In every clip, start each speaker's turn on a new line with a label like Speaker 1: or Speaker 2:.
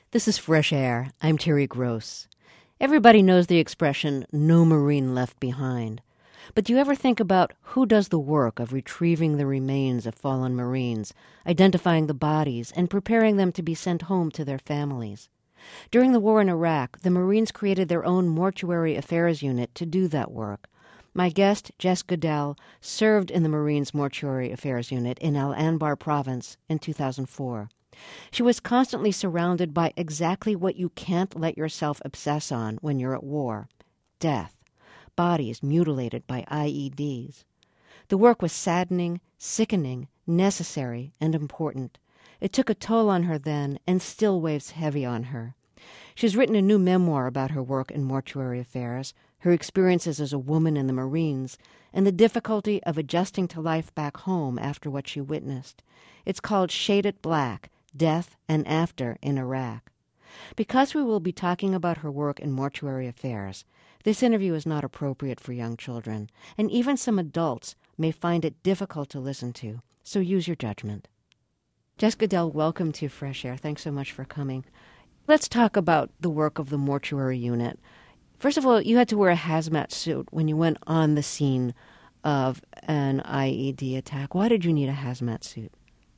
Speaker 1: This is Fresh Air. I'm Terry Gross. Everybody knows the expression, no Marine left behind. But do you ever think about who does the work of retrieving the remains of fallen Marines, identifying the bodies, and preparing them to be sent home to their families? During the war in Iraq, the Marines created their own mortuary affairs unit to do that work. My guest, Jess Goodell, served in the Marines Mortuary Affairs Unit in Al Anbar Province in 2004. She was constantly surrounded by exactly what you can't let yourself obsess on when you're at war: death, bodies mutilated by IEDs. The work was saddening, sickening, necessary, and important. It took a toll on her then and still weighs heavy on her. She's written a new memoir about her work in mortuary affairs, her experiences as a woman in the Marines, and the difficulty of adjusting to life back home after what she witnessed. It's called Shaded Black: Death and After in Iraq. Because we will be talking about her work in mortuary affairs, this interview is not appropriate for young children, and even some adults may find it difficult to listen to, so use your judgment. Jess Goodell, welcome to Fresh Air. Thanks so much for coming. Let's talk about the work of the mortuary unit. First of all, you had to wear a hazmat suit when you went on the scene of an IED attack. Why did you need a hazmat suit?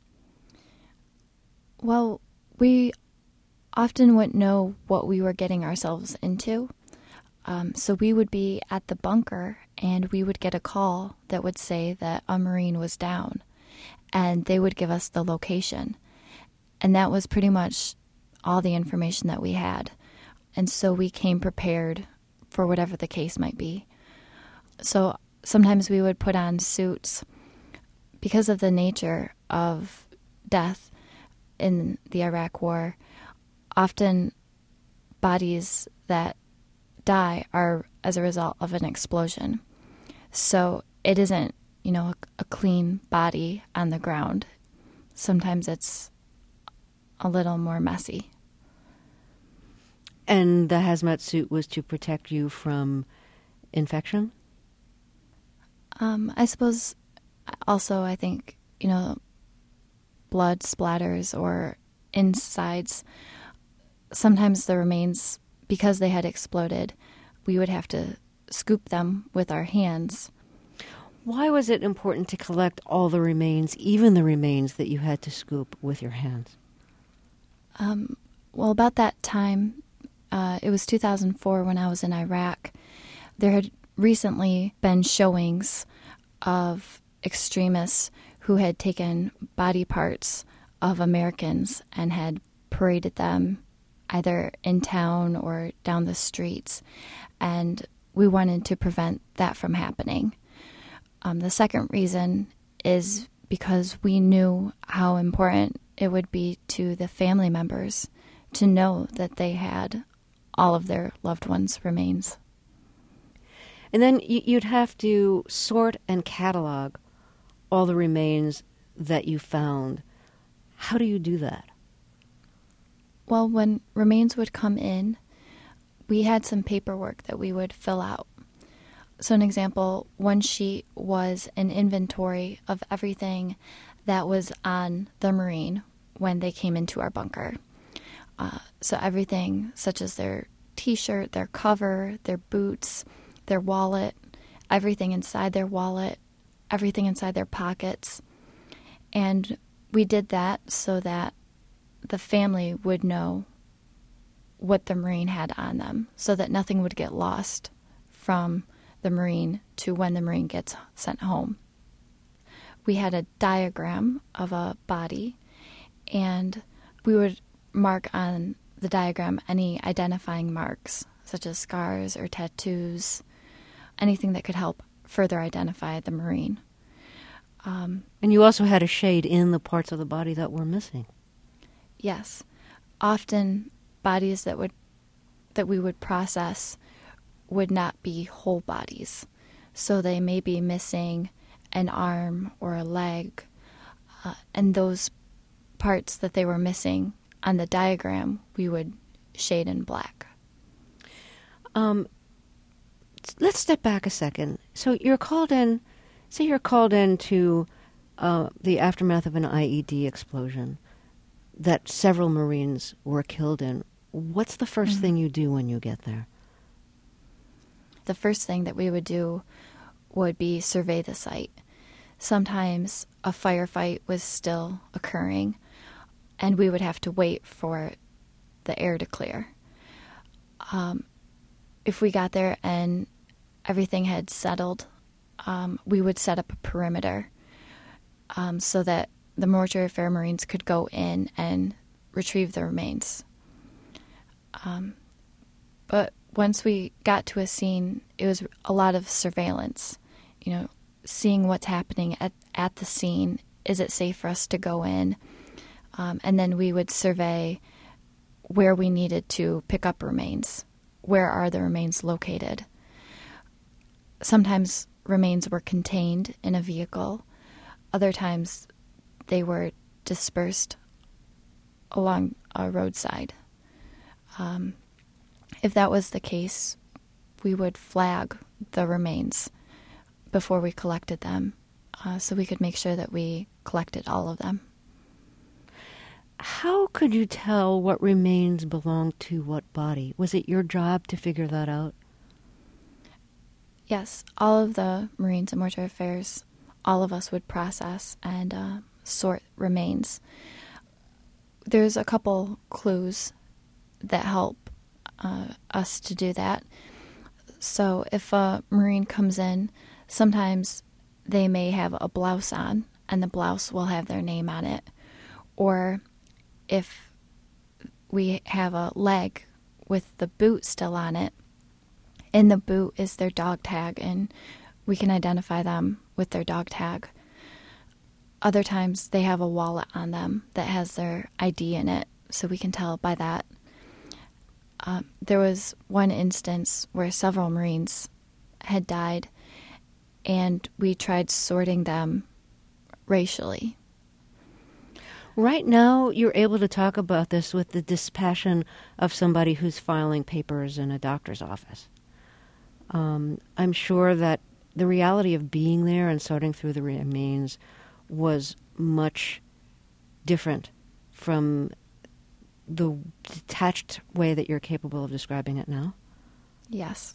Speaker 2: Well, we often wouldn't know what we were getting ourselves into. So we would be at the bunker and we would get a call that would say that a Marine was down, and they would give us the location. And that was pretty much all the information that we had. And so we came prepared for whatever the case might be. So sometimes we would put on suits because of the nature of death in the Iraq War. Often bodies that die are as a result of an explosion. So it isn't, a clean body on the ground. Sometimes it's a little more messy.
Speaker 1: And the hazmat suit was to protect you from infection?
Speaker 2: I suppose also I think, blood splatters or insides. Sometimes the remains, because they had exploded, we would have to scoop them with our hands.
Speaker 1: Why was it important to collect all the remains, even the remains that you had to scoop with your hands?
Speaker 2: Well, about that time, it was 2004 when I was in Iraq. There had recently been showings of extremists who had taken body parts of Americans and had paraded them either in town or down the streets. And we wanted to prevent that from happening. The second reason is because we knew how important it would be to the family members to know that they had all of their loved ones' remains.
Speaker 1: And then you'd have to sort and catalog all the remains that you found. How do you do that?
Speaker 2: Well, when remains would come in, we had some paperwork that we would fill out. So an example, one sheet was an inventory of everything that was on the Marine when they came into our bunker. So everything such as their T-shirt, their cover, their boots, their wallet, everything inside their wallet, everything inside their pockets. And we did that so that the family would know what the Marine had on them, so that nothing would get lost from the Marine to when the Marine gets sent home. We had a diagram of a body, and we would mark on the diagram any identifying marks, such as scars or tattoos, anything that could help further identify the Marine.
Speaker 1: And you also had a shade in the parts of the body that were missing.
Speaker 2: Yes. Often bodies that we would process would not be whole bodies. So they may be missing an arm or a leg, and those parts that they were missing on the diagram we would shade in black.
Speaker 1: Let's step back a second. So you're called in, to the aftermath of an IED explosion. that several Marines were killed in. What's the first thing you do when you get there?
Speaker 2: The first thing that we would do would be survey the site. Sometimes a firefight was still occurring, and we would have to wait for the air to clear. If we got there and everything had settled, we would set up a perimeter so that the Mortuary Fair Marines could go in and retrieve the remains. But once we got to a scene, it was a lot of surveillance, seeing what's happening at the scene. Is it safe for us to go in? And then we would survey where we needed to pick up remains. Where are the remains located? Sometimes remains were contained in a vehicle. Other times they were dispersed along a roadside. If that was the case, we would flag the remains before we collected them, so we could make sure that we collected all of them.
Speaker 1: How could you tell what remains belonged to what body? Was it your job to figure that out?
Speaker 2: Yes, all of the Marines and Mortuary Affairs, all of us would process and sort remains. There's a couple clues that help us to do that. So if a Marine comes in, sometimes they may have a blouse on, and the blouse will have their name on it. Or if we have a leg with the boot still on it, in the boot is their dog tag, and we can identify them with their dog tag. Other times they have a wallet on them that has their ID in it, so we can tell by that. There was one instance where several Marines had died, and we tried sorting them racially.
Speaker 1: Right now, you're able to talk about this with the dispassion of somebody who's filing papers in a doctor's office. I'm sure that the reality of being there and sorting through the remains was much different from the detached way that you're capable of describing it now.
Speaker 2: Yes.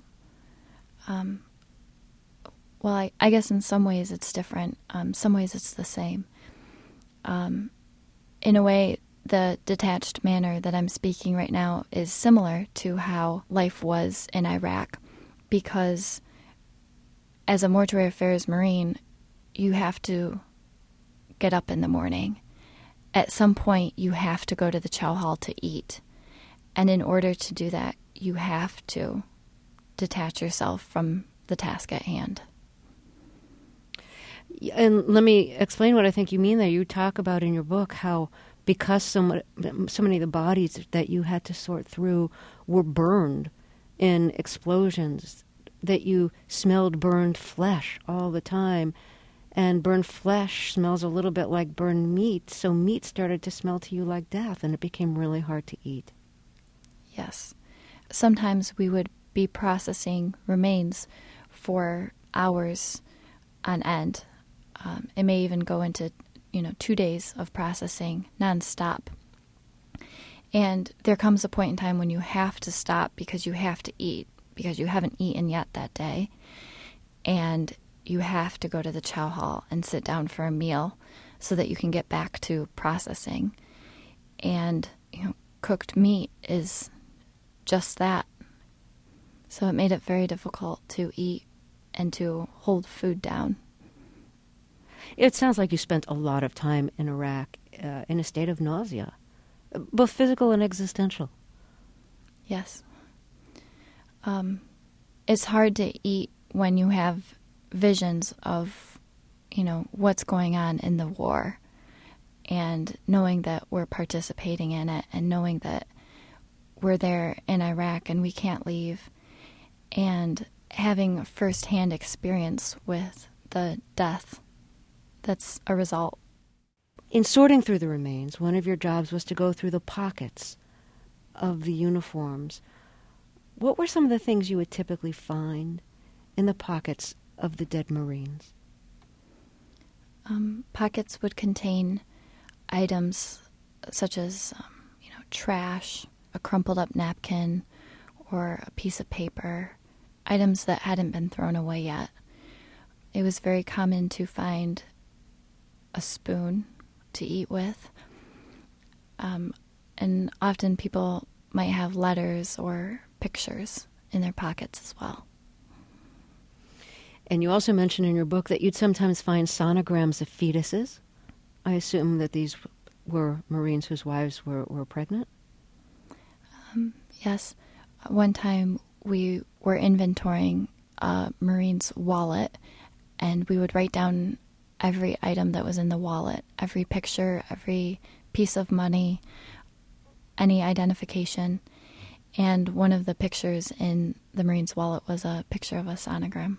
Speaker 2: Well, I guess in some ways it's different. Some ways it's the same. In a way, the detached manner that I'm speaking right now is similar to how life was in Iraq, because as a Mortuary Affairs Marine, you have to get up in the morning. At some point, you have to go to the chow hall to eat. And in order to do that, you have to detach yourself from the task at hand.
Speaker 1: And let me explain what I think you mean there. You talk about in your book how because so many of the bodies that you had to sort through were burned in explosions, that you smelled burned flesh all the time. And burned flesh smells a little bit like burned meat, so meat started to smell to you like death, and it became really hard to eat.
Speaker 2: Yes. Sometimes we would be processing remains for hours on end. It may even go into, 2 days of processing nonstop. And there comes a point in time when you have to stop because you have to eat, because you haven't eaten yet that day. And you have to go to the chow hall and sit down for a meal so that you can get back to processing. And, cooked meat is just that. So it made it very difficult to eat and to hold food down.
Speaker 1: It sounds like you spent a lot of time in Iraq in a state of nausea, both physical and existential.
Speaker 2: Yes. It's hard to eat when you have visions of, what's going on in the war, and knowing that we're participating in it, and knowing that we're there in Iraq and we can't leave, and having a first-hand experience with the death that's a result.
Speaker 1: In sorting through the remains, one of your jobs was to go through the pockets of the uniforms. What were some of the things you would typically find in the pockets of the dead Marines?
Speaker 2: Pockets would contain items such as trash, a crumpled up napkin, or a piece of paper, items that hadn't been thrown away yet. It was very common to find a spoon to eat with. And often people might have letters or pictures in their pockets as well.
Speaker 1: And you also mentioned in your book that you'd sometimes find sonograms of fetuses. I assume that these were Marines whose wives were pregnant?
Speaker 2: Yes. One time we were inventorying a Marine's wallet, and we would write down every item that was in the wallet, every picture, every piece of money, any identification. And one of the pictures in the Marine's wallet was a picture of a sonogram.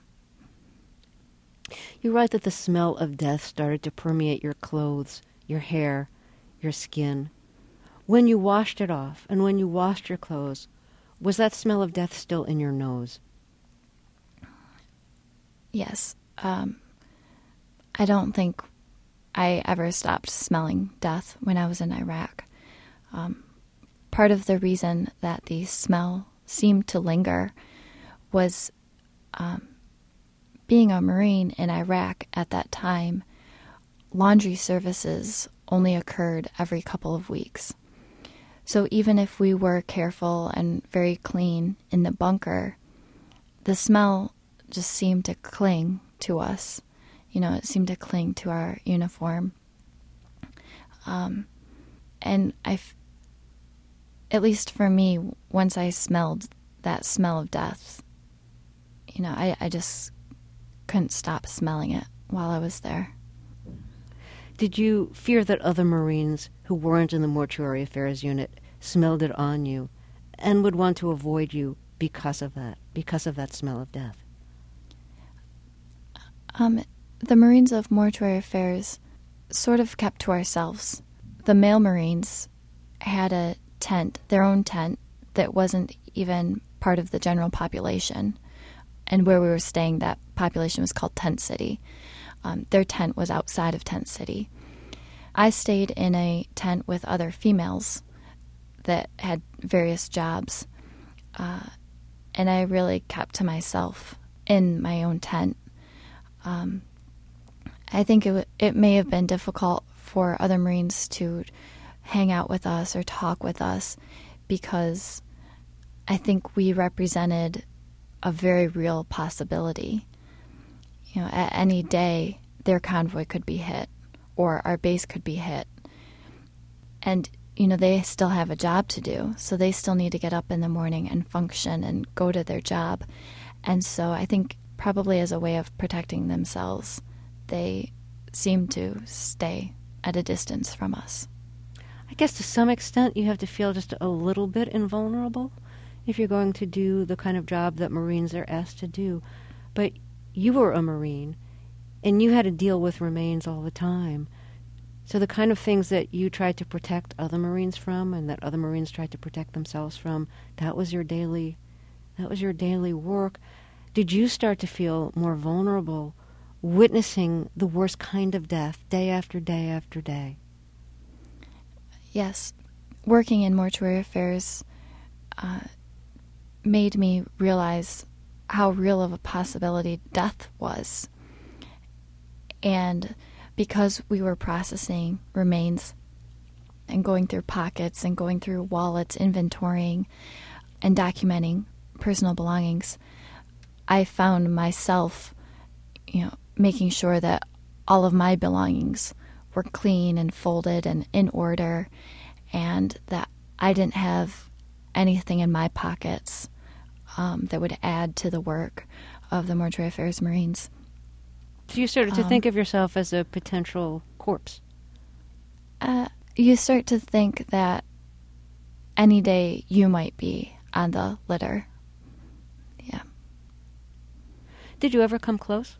Speaker 1: You write that the smell of death started to permeate your clothes, your hair, your skin. When you washed it off and when you washed your clothes, was that smell of death still in your nose?
Speaker 2: Yes. I don't think I ever stopped smelling death when I was in Iraq. Part of the reason that the smell seemed to linger was being a Marine in Iraq at that time, laundry services only occurred every couple of weeks. So even if we were careful and very clean in the bunker, the smell just seemed to cling to us. It seemed to cling to our uniform. And at least for me, once I smelled that smell of death, I just couldn't stop smelling it while I was there.
Speaker 1: Did you fear that other Marines who weren't in the mortuary affairs unit smelled it on you and would want to avoid you because of that smell of death?
Speaker 2: The Marines of mortuary affairs sort of kept to ourselves. The male Marines had a tent, their own tent, that wasn't even part of the general population. And where we were staying, that population was called Tent City. Their tent was outside of Tent City. I stayed in a tent with other females that had various jobs, and I really kept to myself in my own tent. I think it may have been difficult for other Marines to hang out with us or talk with us because I think we represented a very real possibility. At any day, their convoy could be hit or our base could be hit. And, they still have a job to do, so they still need to get up in the morning and function and go to their job. And so I think probably as a way of protecting themselves, they seem to stay at a distance from us.
Speaker 1: I guess to some extent you have to feel just a little bit invulnerable if you're going to do the kind of job that Marines are asked to do. But you were a Marine, and you had to deal with remains all the time. So the kind of things that you tried to protect other Marines from and that other Marines tried to protect themselves from, that was your daily work. Did you start to feel more vulnerable witnessing the worst kind of death day after day after day?
Speaker 2: Yes. Working in mortuary affairs made me realize how real of a possibility death was. And because we were processing remains and going through pockets and going through wallets, inventorying and documenting personal belongings, I found myself, making sure that all of my belongings were clean and folded and in order, and that I didn't have anything in my pockets that would add to the work of the Mortuary Affairs Marines.
Speaker 1: So you started to think of yourself as a potential corpse?
Speaker 2: You start to think that any day you might be on the litter. Yeah.
Speaker 1: Did you ever come close?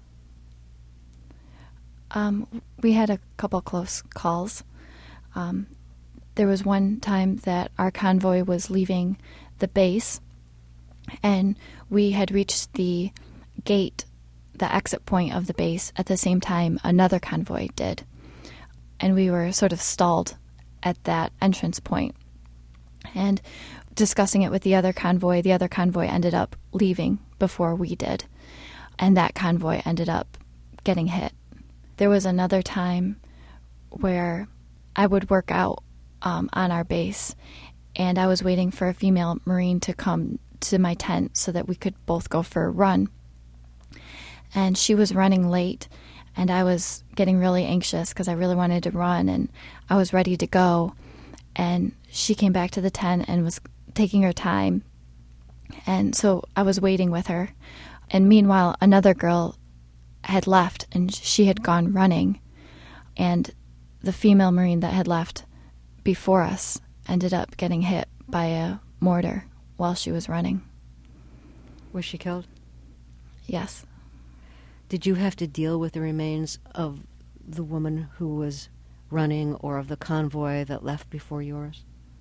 Speaker 2: We had a couple close calls. There was one time that our convoy was leaving the base, and we had reached the gate, the exit point of the base, at the same time another convoy did. And we were sort of stalled at that entrance point. And discussing it with the other convoy ended up leaving before we did. And that convoy ended up getting hit. There was another time where I would work out on our base, and I was waiting for a female Marine to come to my tent so that we could both go for a run. And she was running late, and I was getting really anxious because I really wanted to run, and I was ready to go. And she came back to the tent and was taking her time. And so I was waiting with her. And meanwhile, another girl had left, and she had gone running. And the female Marine that had left before us ended up getting hit by a mortar while she was running.
Speaker 1: Was she killed?
Speaker 2: Yes.
Speaker 1: Did you have to deal with the remains of the woman who was running or of the convoy that left before yours?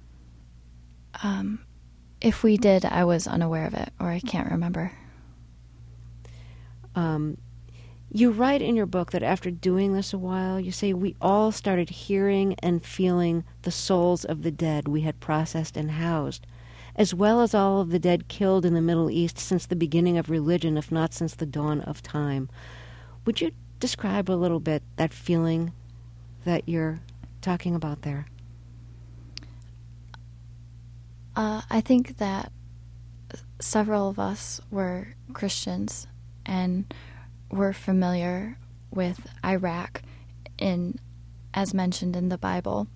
Speaker 2: If we did, I was unaware of it, or I can't remember.
Speaker 1: You write in your book that after doing this a while, you say, we all started hearing and feeling the souls of the dead we had processed and housed, as well as all of the dead killed in the Middle East since the beginning of religion, if not since the dawn of time. Would you describe a little bit that feeling that you're talking about there?
Speaker 2: I think that several of us were Christians and were familiar with Iraq, as mentioned in the Bible.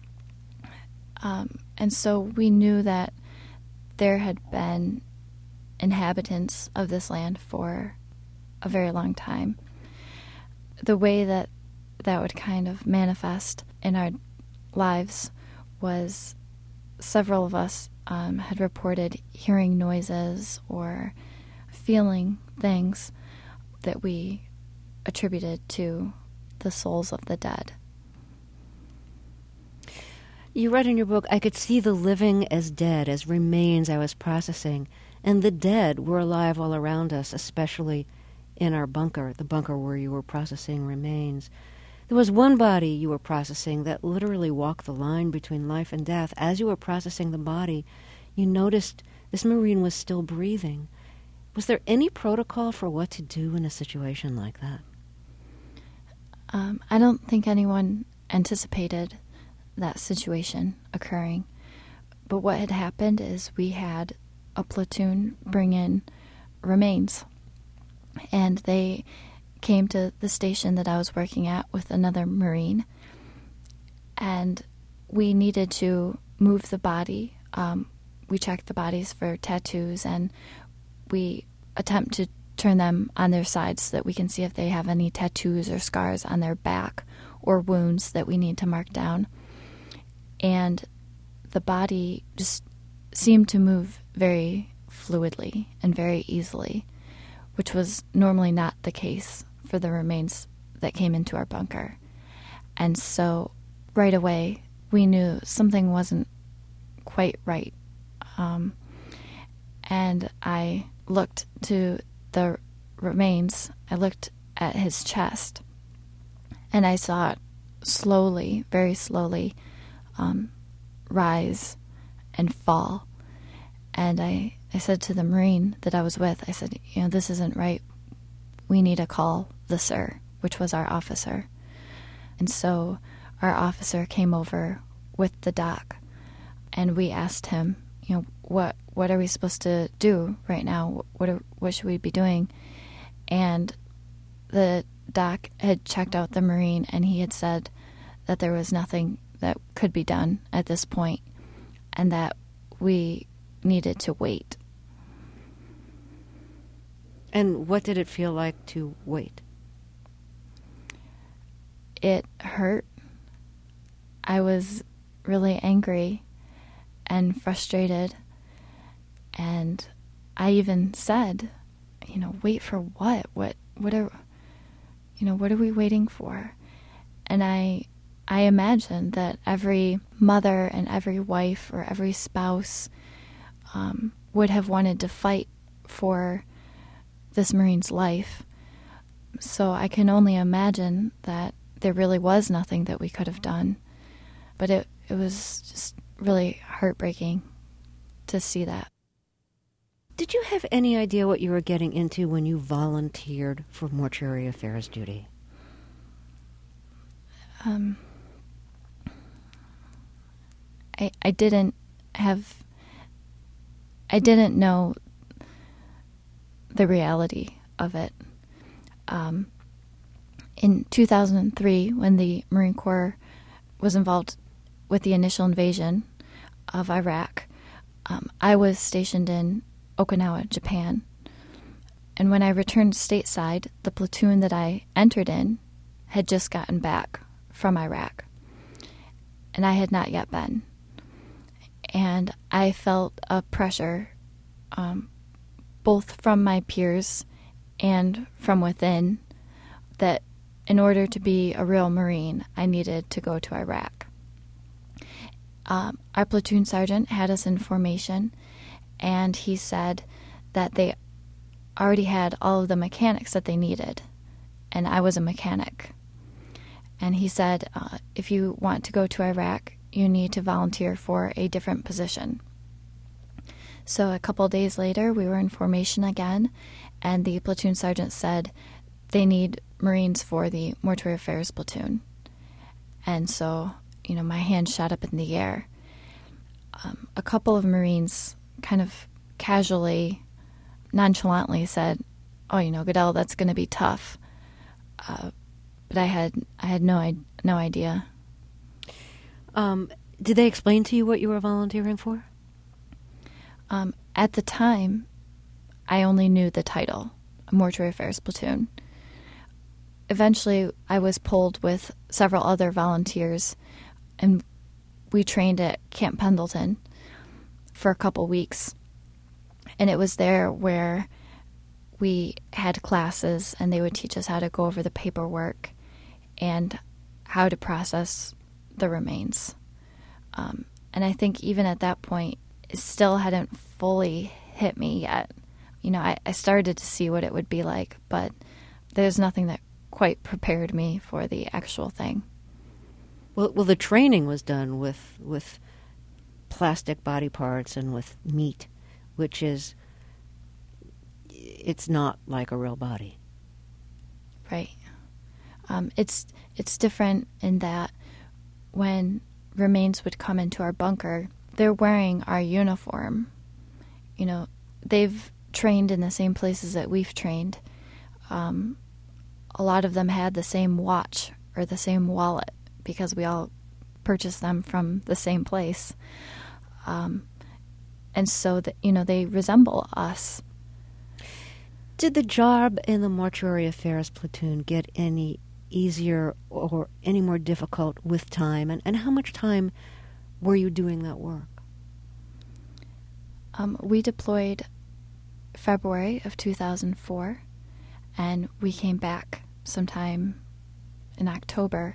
Speaker 2: And so we knew that there had been inhabitants of this land for a very long time. The way that would kind of manifest in our lives was several of us had reported hearing noises or feeling things that we attributed to the souls of the dead.
Speaker 1: You write in your book, I could see the living as dead, as remains I was processing, and the dead were alive all around us, especially in our bunker, the bunker where you were processing remains. There was one body you were processing that literally walked the line between life and death. As you were processing the body, you noticed this Marine was still breathing. Was there any protocol for what to do in a situation like that?
Speaker 2: I don't think anyone anticipated that situation occurring. But what had happened is we had a platoon bring in remains, and they came to the station that I was working at with another Marine, and we needed to move the body. We checked the bodies for tattoos, and we attempt to turn them on their sides so that we can see if they have any tattoos or scars on their back or wounds that we need to mark down. And the body just seemed to move very fluidly and very easily, which was normally not the case for the remains that came into our bunker. And so right away, we knew something wasn't quite right. And I looked to the remains. I looked at his chest, and I saw it slowly, very slowly, rise and fall. And I said to the Marine that I was with, I said, this isn't right. We need to call the sir, which was our officer. And so our officer came over with the doc, and we asked him, what are we supposed to do right now? What should we be doing? And the doc had checked out the Marine, and he had said that there was nothing that could be done at this point, and that we needed to wait.
Speaker 1: And what did it feel like to wait?
Speaker 2: It hurt. I was really angry and frustrated, and I even said, wait for what? What are we waiting for? And I imagine that every mother and every wife or every spouse would have wanted to fight for this Marine's life. So I can only imagine that there really was nothing that we could have done. But it was just really heartbreaking to see that.
Speaker 1: Did you have any idea what you were getting into when you volunteered for mortuary affairs duty?
Speaker 2: I didn't know the reality of it. In 2003, when the Marine Corps was involved with the initial invasion of Iraq, I was stationed in Okinawa, Japan. And when I returned stateside, the platoon that I entered in had just gotten back from Iraq, and I had not yet been. And I felt a pressure, both from my peers and from within, that in order to be a real Marine, I needed to go to Iraq. Our platoon sergeant had us in formation, and he said that they already had all of the mechanics that they needed, and I was a mechanic. And he said, if you want to go to Iraq, you need to volunteer for a different position. So a couple of days later, we were in formation again, and the platoon sergeant said they need Marines for the mortuary affairs platoon. And so, my hand shot up in the air. A couple of Marines kind of casually, nonchalantly said, "Oh, Goodell, that's going to be tough." But I had no idea.
Speaker 1: Did they explain to you what you were volunteering for?
Speaker 2: At the time, I only knew the title, Mortuary Affairs Platoon. Eventually, I was pulled with several other volunteers, and we trained at Camp Pendleton for a couple weeks. And it was there where we had classes, and they would teach us how to go over the paperwork and how to process the remains. And I think even at that point, it still hadn't fully hit me yet. I started to see what it would be like, but there's nothing that quite prepared me for the actual thing.
Speaker 1: Well, the training was done with plastic body parts and with meat, which is, it's not like a real body.
Speaker 2: Right. It's different in that when remains would come into our bunker, they're wearing our uniform. They've trained in the same places that we've trained. A lot of them had the same watch or the same wallet because we all purchased them from the same place. And so that, they resemble us.
Speaker 1: Did the job in the mortuary affairs platoon get any easier or any more difficult with time? And how much time were you doing that work?
Speaker 2: We deployed February of 2004, and we came back sometime in October.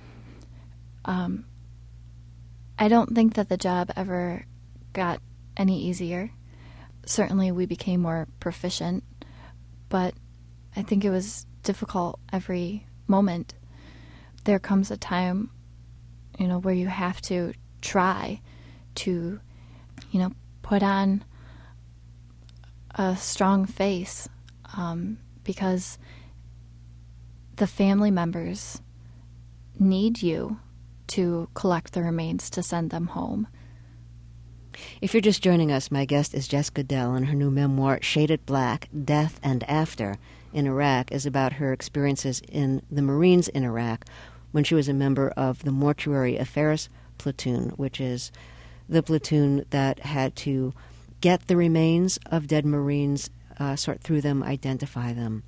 Speaker 2: I don't think that the job ever got any easier. Certainly we became more proficient, but I think it was difficult every moment. There comes a time, where you have to try to, put on a strong face, because the family members need you to collect the remains to send them home.
Speaker 1: If you're just joining us, my guest is Jess Goodell, and her new memoir, Shaded Black, Death and After in Iraq, is about her experiences in the Marines in Iraq when she was a member of the Mortuary Affairs Platoon, which is the platoon that had to get the remains of dead Marines, sort through them, identify them.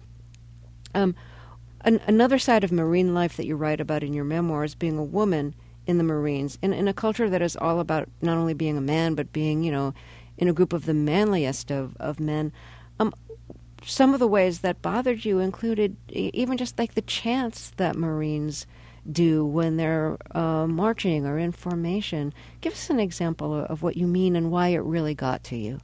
Speaker 1: Another side of Marine life that you write about in your memoir is being a woman in the Marines, in a culture that is all about not only being a man, but being, in a group of the manliest of men. Some of the ways that bothered you included even just like the chants that Marines do when they're marching or in formation. Give us an example of what you mean and why it really got to you.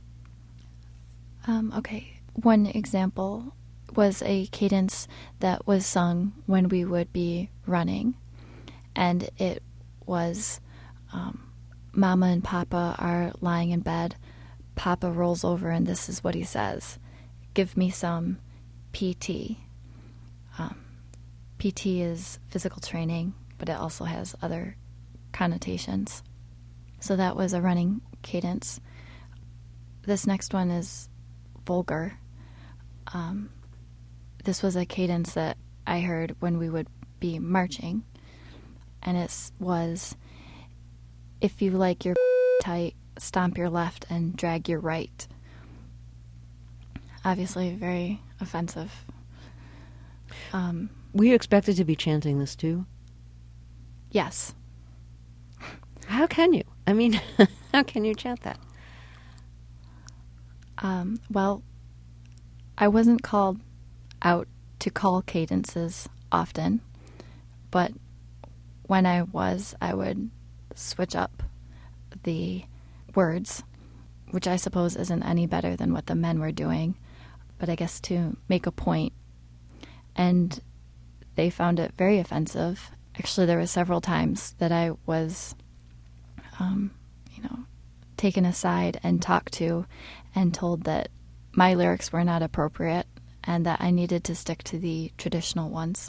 Speaker 2: Okay. One example was a cadence that was sung when we would be running, and it was Mama and Papa are lying in bed. Papa rolls over and this is what he says: "Give me some PT." PT is physical training, but it also has other connotations. So that was a running cadence. This next one is vulgar. This was a cadence that I heard when we would be marching, and it was, "If you like your tight, stomp your left and drag your right." Obviously very offensive.
Speaker 1: Were you expected to be chanting this too?
Speaker 2: Yes.
Speaker 1: How can you? I mean, how can you chant that?
Speaker 2: Well, I wasn't called out to call cadences often, but when I was, I would switch up the words, which I suppose isn't any better than what the men were doing, but I guess to make a point. And they found it very offensive. Actually, there were several times that I was, taken aside and talked to and told that my lyrics were not appropriate and that I needed to stick to the traditional ones.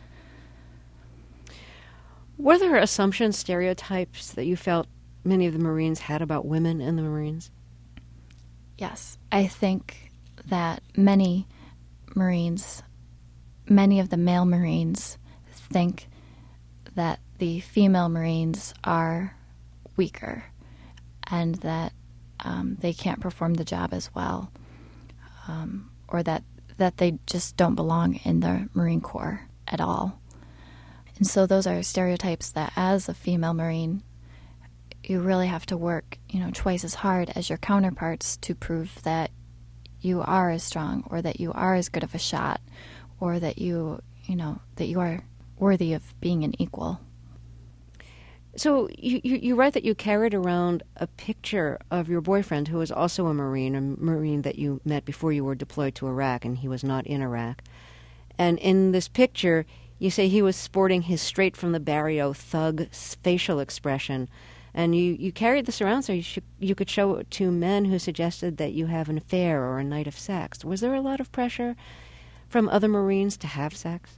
Speaker 1: Were there assumptions, stereotypes that you felt many of the Marines had about women in the Marines?
Speaker 2: Yes, I think that many of the male Marines think that the female Marines are weaker and that they can't perform the job as well, or that they just don't belong in the Marine Corps at all. And so those are stereotypes that as a female Marine, you really have to work, twice as hard as your counterparts to prove that you are as strong or that you are as good of a shot or that you are worthy of being an equal.
Speaker 1: So you write that you carried around a picture of your boyfriend who was also a Marine that you met before you were deployed to Iraq, and he was not in Iraq. And in this picture, you say he was sporting his straight-from-the-barrio thug facial expression. And you carried this around so you could show it to men who suggested that you have an affair or a night of sex. Was there a lot of pressure from other Marines to have sex?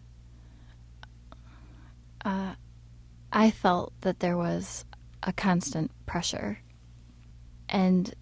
Speaker 2: I felt that there was a constant pressure. And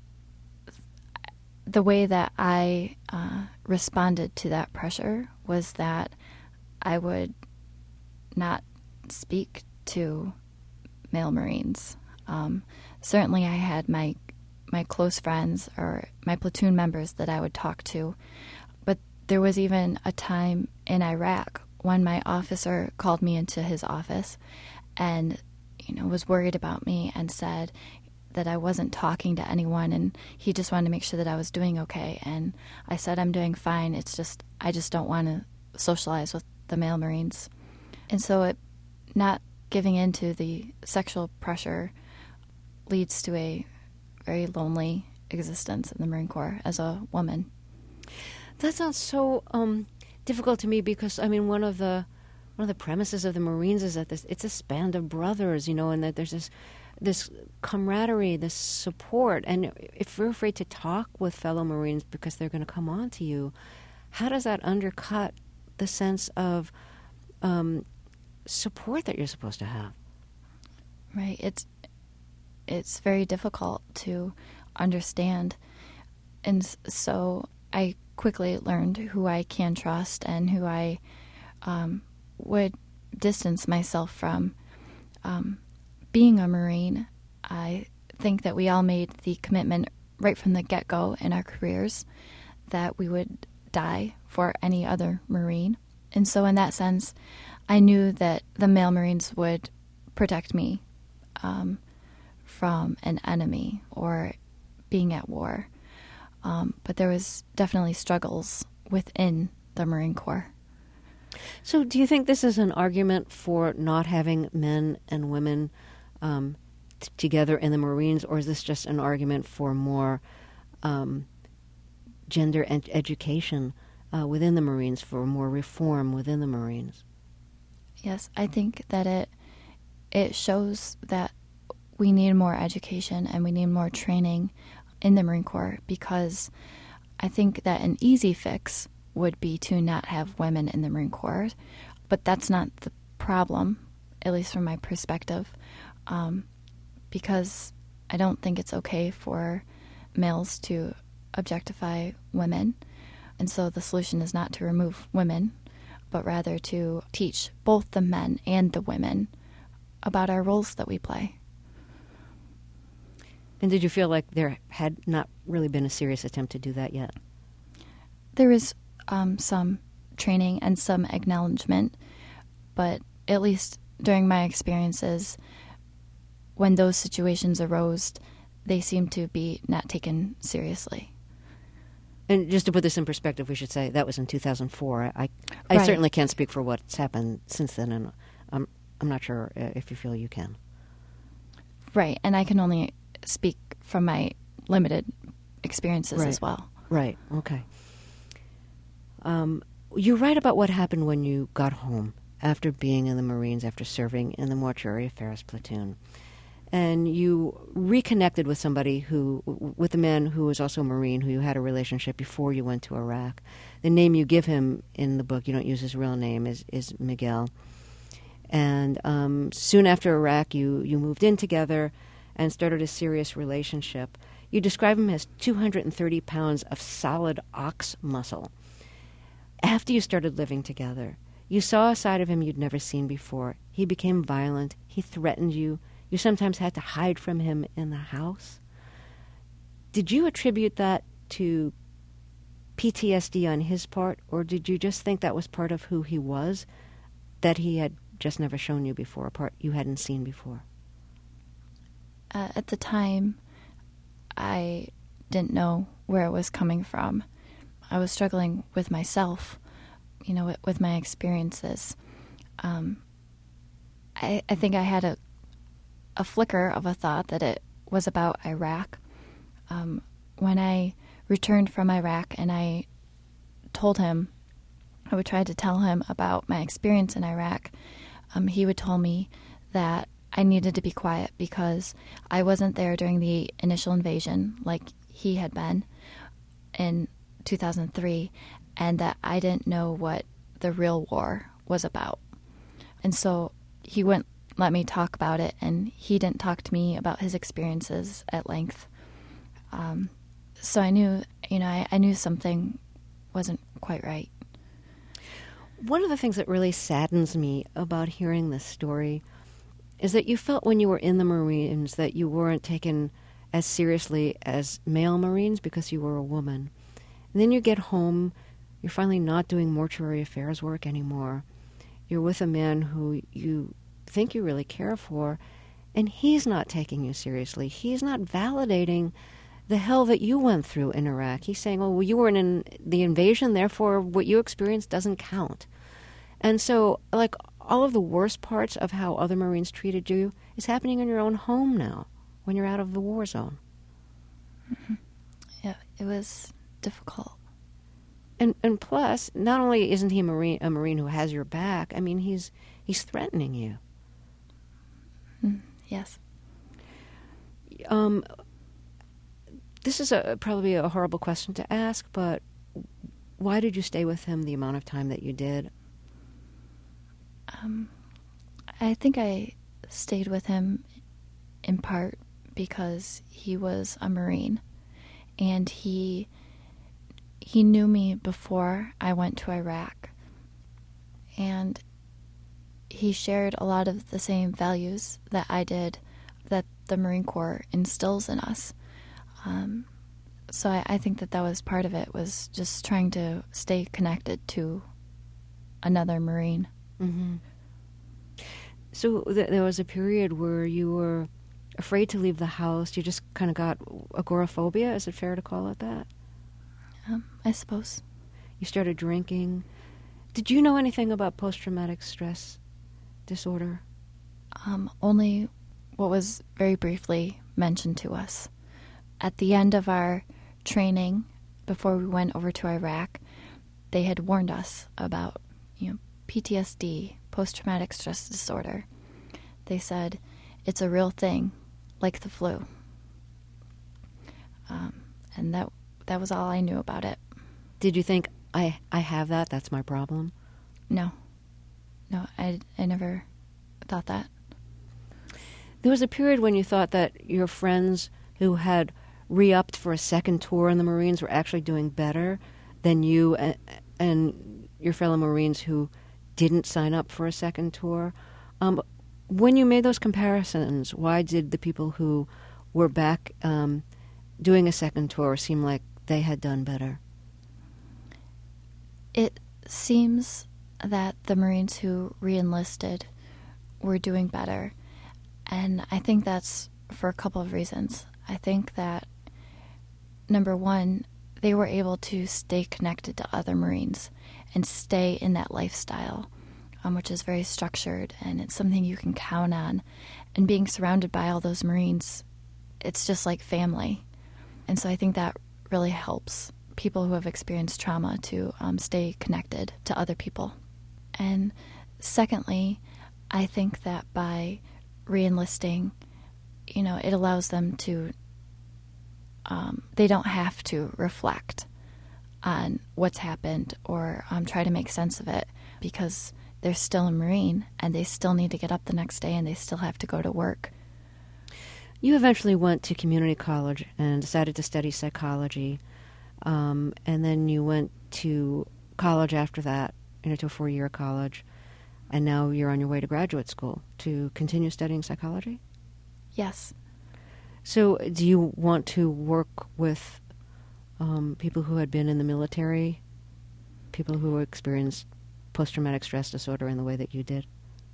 Speaker 2: the way that I responded to that pressure was that I would not speak to male Marines. Certainly I had my close friends or my platoon members that I would talk to, but there was even a time in Iraq when my officer called me into his office and was worried about me and said that I wasn't talking to anyone, and he just wanted to make sure that I was doing okay. And I said, "I'm doing fine. It's just I just don't want to socialize with the male Marines." And so not giving in to the sexual pressure leads to a very lonely existence in the Marine Corps as a woman.
Speaker 1: That sounds so difficult to me because, one of the premises of the Marines is that it's a band of brothers, and that there's this camaraderie, this support. And if you're afraid to talk with fellow Marines because they're going to come on to you, how does that undercut the sense of support that you're supposed to have?
Speaker 2: Right. It's very difficult to understand. And so I quickly learned who I can trust and who I would distance myself from. Being a Marine, I think that we all made the commitment right from the get-go in our careers that we would die for any other Marine. And so in that sense, I knew that the male Marines would protect me from an enemy or being at war. But there was definitely struggles within the Marine Corps.
Speaker 1: So do you think this is an argument for not having men and women together in the Marines, or is this just an argument for more gender education within the Marines, for more reform within the Marines?
Speaker 2: Yes, I think that it shows that we need more education and we need more training in the Marine Corps, because I think that an easy fix would be to not have women in the Marine Corps, but that's not the problem, at least from my perspective, because I don't think it's okay for males to objectify women. And so the solution is not to remove women, but rather to teach both the men and the women about our roles that we play.
Speaker 1: And did you feel like there had not really been a serious attempt to do that yet?
Speaker 2: There is some training and some acknowledgement, but at least during my experiences, when those situations arose, they seemed to be not taken seriously.
Speaker 1: And just to put this in perspective, we should say that was in 2004. I
Speaker 2: Right.
Speaker 1: certainly can't speak for what's happened since then, and I'm not sure if you feel you can.
Speaker 2: Right, and I can only speak from my limited experiences
Speaker 1: Right.
Speaker 2: as well.
Speaker 1: Right, okay. You write about what happened when you got home after being in the Marines, after serving in the Mortuary Affairs Platoon. And you reconnected with somebody with a man who was also a Marine, who you had a relationship before you went to Iraq. The name you give him in the book, you don't use his real name, is Miguel. And soon after Iraq, you moved in together and started a serious relationship. You describe him as 230 pounds of solid ox muscle. After you started living together, you saw a side of him you'd never seen before. He became violent. He threatened you. You sometimes had to hide from him in the house. Did you attribute that to PTSD on his part, or did you just think that was part of who he was, that he had just never shown you before, a part you hadn't seen before?
Speaker 2: At the time, I didn't know where it was coming from. I was struggling with myself, with my experiences. I think I had a flicker of a thought that it was about Iraq. When I returned from Iraq and I would try to tell him about my experience in Iraq, he would tell me that I needed to be quiet because I wasn't there during the initial invasion like he had been in 2003, and that I didn't know what the real war was about. And so he wouldn't let me talk about it, and he didn't talk to me about his experiences at length. So I knew, I knew something wasn't quite right.
Speaker 1: One of the things that really saddens me about hearing this story is that you felt when you were in the Marines that you weren't taken as seriously as male Marines because you were a woman. And then you get home, you're finally not doing mortuary affairs work anymore. You're with a man who you think you really care for, and he's not taking you seriously. He's not validating the hell that you went through in Iraq. He's saying, well, you weren't in the invasion, therefore what you experienced doesn't count. And so, like, all of the worst parts of how other Marines treated you is happening in your own home now, when you're out of the war zone.
Speaker 2: Mm-hmm. Yeah, it was difficult.
Speaker 1: And plus, not only isn't he a Marine who has your back, I mean, he's threatening you.
Speaker 2: Yes.
Speaker 1: This is probably a horrible question to ask, but why did you stay with him the amount of time that you did?
Speaker 2: I think I stayed with him in part because he was a Marine, and he knew me before I went to Iraq, and he shared a lot of the same values that I did, that the Marine Corps instills in us. So I think that was part of it, was just trying to stay connected to another Marine.
Speaker 1: Mm-hmm. So there was a period where you were afraid to leave the house. You just kind of got agoraphobia. Is it fair to call it that?
Speaker 2: I suppose.
Speaker 1: You started drinking. Did you know anything about post-traumatic stress disorder?
Speaker 2: Only what was very briefly mentioned to us. At the end of our training, before we went over to Iraq, they had warned us about, PTSD, post-traumatic stress disorder. they said, it's a real thing, like the flu. And that was all I knew about it.
Speaker 1: Did you think, I have that, that's my problem?
Speaker 2: No, I never thought that.
Speaker 1: There was a period when you thought that your friends who had re-upped for a second tour in the Marines were actually doing better than you and your fellow Marines who didn't sign up for a second tour. When you made those comparisons, why did the people who were back doing a second tour seem like they had done better?
Speaker 2: It seems that the Marines who re-enlisted were doing better. And I think that's for a couple of reasons. I think that, number one, they were able to stay connected to other Marines and stay in that lifestyle, which is very structured, and it's something you can count on. And being surrounded by all those Marines, it's just like family. And so I think that really helps people who have experienced trauma to stay connected to other people. And secondly, I think that by re-enlisting, it allows them to, they don't have to reflect on what's happened or try to make sense of it, because they're still a Marine and they still need to get up the next day and they still have to go to work.
Speaker 1: You eventually went to community college and decided to study psychology, and then you went to college after that, to a 4-year college, and now you're on your way to graduate school to continue studying psychology?
Speaker 2: Yes.
Speaker 1: So do you want to work with people who had been in the military, people who experienced post-traumatic stress disorder in the way that you did?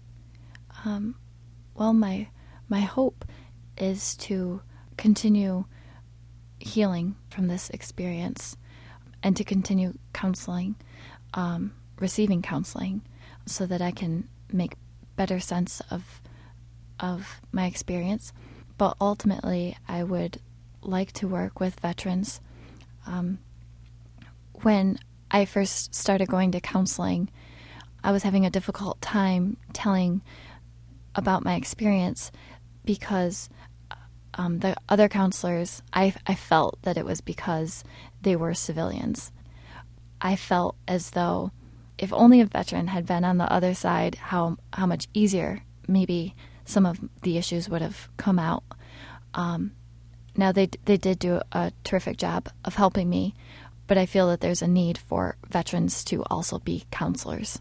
Speaker 2: Well, my hope is to continue healing from this experience and to continue counseling, receiving counseling, so that I can make better sense of my experience. But ultimately, I would like to work with veterans. When I first started going to counseling, I was having a difficult time telling about my experience because the other counselors, I felt that it was because they were civilians. I felt as though if only a veteran had been on the other side, how much easier maybe some of the issues would have come out. Now, they did do a terrific job of helping me, but I feel that there's a need for veterans to also be counselors.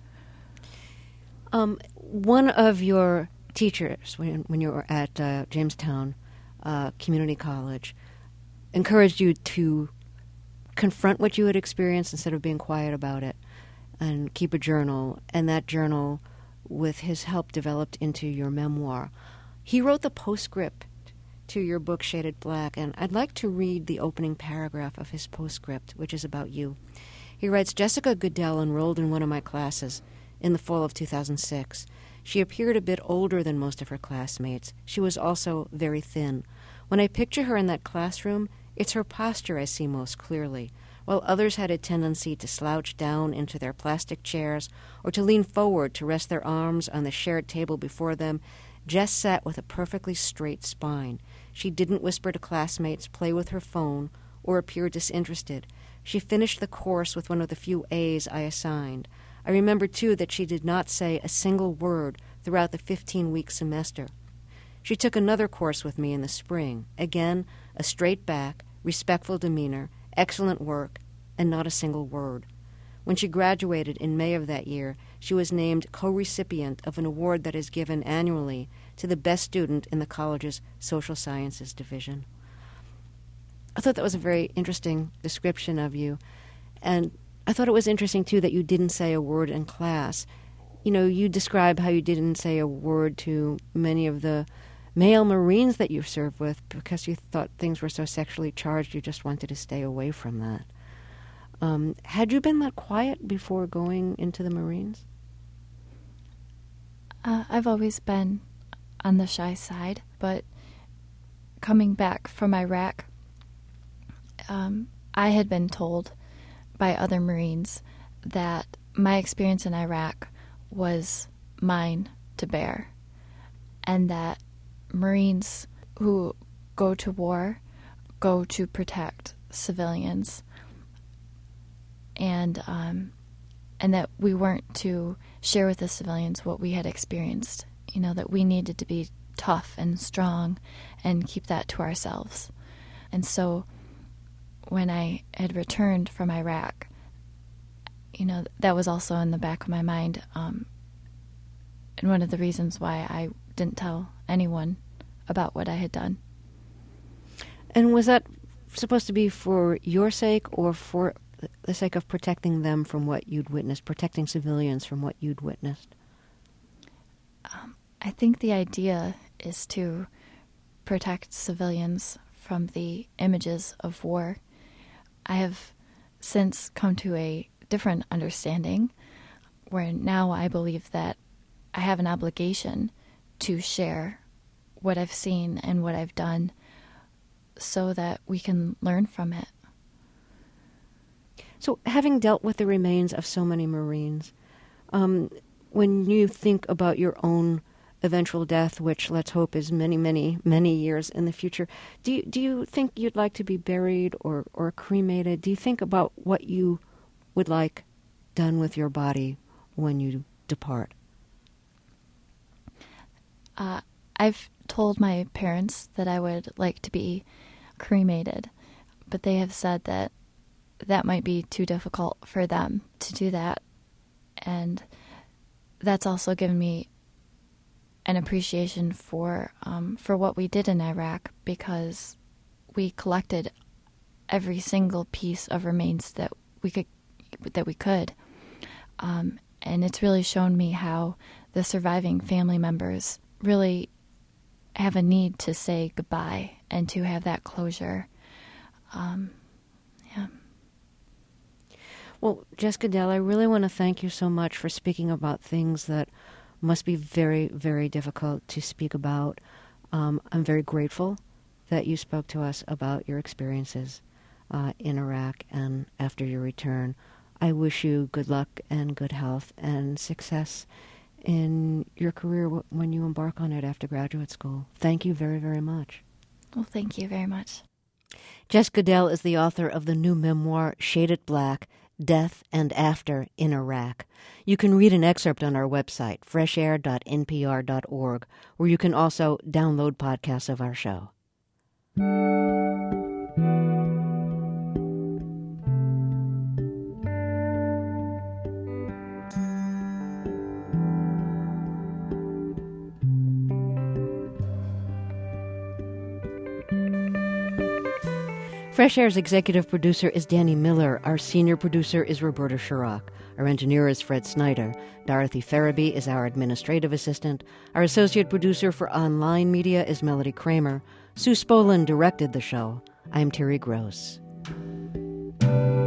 Speaker 1: One of your teachers, when you were at Jamestown Community College, encouraged you to confront what you had experienced instead of being quiet about it, and keep a journal, and that journal, with his help, developed into your memoir. He wrote the postscript to your book, Shaded Black, and I'd like to read the opening paragraph of his postscript, which is about you. He writes, Jessica Goodell enrolled in one of my classes in the fall of 2006. She appeared a bit older than most of her classmates. She was also very thin. When I picture her in that classroom, it's her posture I see most clearly. While others had a tendency to slouch down into their plastic chairs or to lean forward to rest their arms on the shared table before them, Jess sat with a perfectly straight spine. She didn't whisper to classmates, play with her phone, or appear disinterested. She finished the course with one of the few A's I assigned. I remember, too, that she did not say a single word throughout the 15-week semester. She took another course with me in the spring. Again, a straight back, respectful demeanor, excellent work, and not a single word. When she graduated in May of that year, she was named co-recipient of an award that is given annually to the best student in the college's social sciences division. I thought that was a very interesting description of you, and I thought it was interesting, too, that you didn't say a word in class. You describe how you didn't say a word to many of the male Marines that you served with because you thought things were so sexually charged you just wanted to stay away from that. Had you been that quiet before going into the Marines?
Speaker 2: I've always been on the shy side, but coming back from Iraq, I had been told by other Marines that my experience in Iraq was mine to bear. and that Marines who go to war go to protect civilians, and that we weren't to share with the civilians what we had experienced, that we needed to be tough and strong and keep that to ourselves. And so when I had returned from Iraq, that was also in the back of my mind, and one of the reasons why I didn't tell anyone about what I had done.
Speaker 1: And was that supposed to be for your sake or for the sake of protecting them from what you'd witnessed, protecting civilians from what you'd witnessed?
Speaker 2: I think the idea is to protect civilians from the images of war. I have since come to a different understanding where now I believe that I have an obligation to share what I've seen and what I've done so that we can learn from it.
Speaker 1: So having dealt with the remains of so many Marines, when you think about your own eventual death, which let's hope is many, many, many years in the future, do you think you'd like to be buried or cremated? Do you think about what you would like done with your body when you depart?
Speaker 2: I've told my parents that I would like to be cremated, but they have said that that might be too difficult for them to do that. And that's also given me an appreciation for what we did in Iraq, because we collected every single piece of remains that we could. And it's really shown me how the surviving family members really have a need to say goodbye and to have that closure. Yeah.
Speaker 1: Well, Jessica Dell, I really want to thank you so much for speaking about things that must be very, very difficult to speak about. I'm very grateful that you spoke to us about your experiences in Iraq and after your return. I wish you good luck and good health and success in your career when you embark on it after graduate school. Thank you very, very much.
Speaker 2: Well, thank you very much.
Speaker 1: Jessica Dell is the author of the new memoir, Shaded Black, Death and After in Iraq. You can read an excerpt on our website, freshair.npr.org, where you can also download podcasts of our show. Fresh Air's executive producer is Danny Miller. Our senior producer is Roberta Shirok. Our engineer is Fred Snyder. Dorothy Farabee is our administrative assistant. Our associate producer for online media is Melody Kramer. Sue Spolin directed the show. I'm Terry Gross.